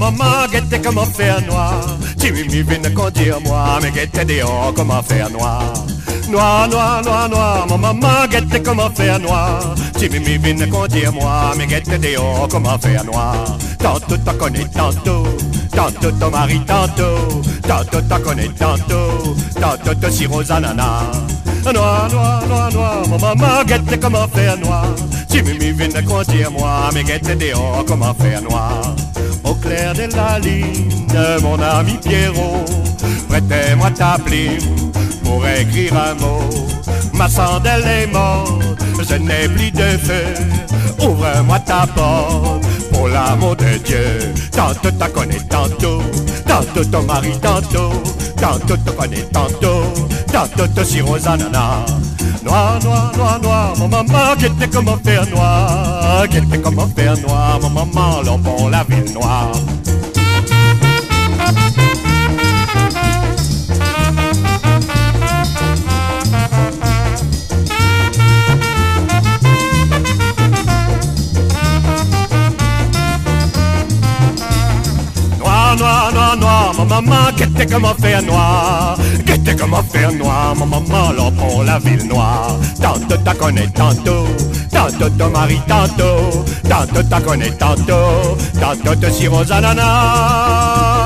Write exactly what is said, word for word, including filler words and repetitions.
maman, guette comment faire noir. Timimi vient conduire moi, mais guette dehors comment faire noir. Noir, noir, noir, noir, mon maman, guette comment faire noir. Timimi vient conduire moi, mais guette dehors comment faire noir. Tantôt t'en connais tantôt, tantôt ton mari tantôt, tantôt t'en connais tantôt, tantôt ton sirop ananas. Noir, noir, noir, noir, mon maman, guette comment faire noir. Timimi vient conduire moi, mais guette dehors comment faire noir. Au clair de la ligne, mon ami Pierrot, prêtez-moi ta plume pour écrire un mot. Ma chandelle est morte, je n'ai plus de feu. Ouvre-moi ta porte, pour l'amour de Dieu. Tantôt t'en connais tantôt, tantôt ton mari tantôt, tantôt t'en connais tantôt, tantôt ton sirop ananas. Noir, noir, noir, noir, mon maman, qu'était comment faire noir, qu'était comment faire noir, mon maman, l'on pour la ville noire. Noir, noir, noir, mon maman, qu'était comment faire noir, qu'était comment faire noir, mon maman, l'on pour la ville noire. Tantôt t'en connais tantôt, tantôt ton mari tantôt, tantôt t'en connais tantôt, tantôt te sirop ananas.